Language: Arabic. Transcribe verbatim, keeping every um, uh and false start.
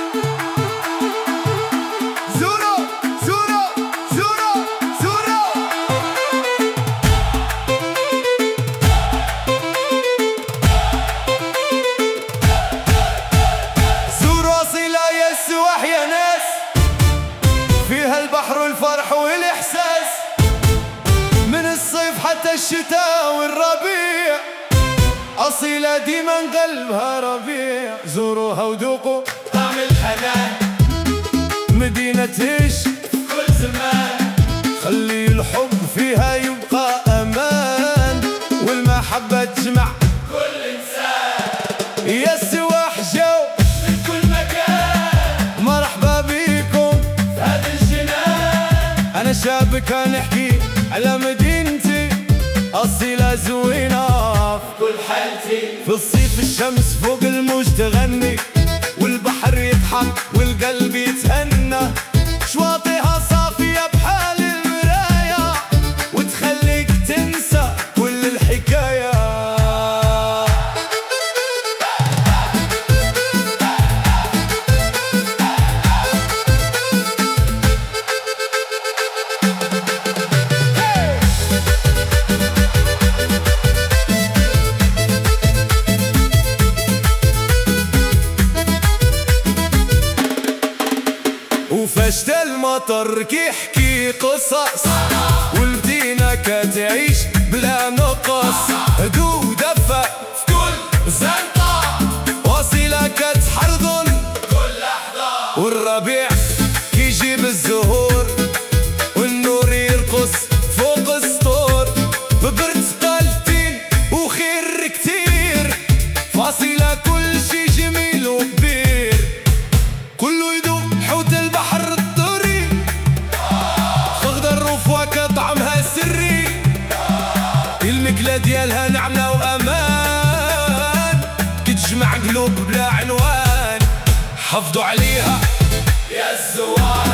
زورو زورو زورو زورو زورو أصيلة يا السواح يا ناس، فيها البحر والفرح والإحساس، من الصيف حتى الشتاء والربيع، أصيلة ديما قلبها ربيع. زوروها وذوقوا طعم الحنان، مدينة عيش كل زمان، خلي الحب فيها يبقى أمان، والمحبة تجمع كل إنسان. يا السواح جو من كل مكان، مرحبا بيكم في هذا الجنان. أنا شاب كان يحكي على مدينتي، أصيلة زوينة في كل حالتي. في الصيف الشمس فوق الموج تغني، والبحر يضحك والقلب يتهنى، شواطئها صافية بحال المراية، وتخليك تنسى كل الحكاية. وفشت المطر كيحكي قصص، والمدينة كتعيش بلا نقص، هدوء ودفى في كل زنقة، وأصيلة كتحرضن كل لحظة، والربيع كيجيب الزهور، والنور يرقص فوق السطور، ببرد قلتين وخير كتير، فاصلة كل شي جميل وكبير، كله يدوق حوت البحر الطري، خضر وفواكه طعمها سري، المكلة ديالها نعمة وأمان، كتجمع قلوب بلا عنوان، حافظوا عليها يا الزوار.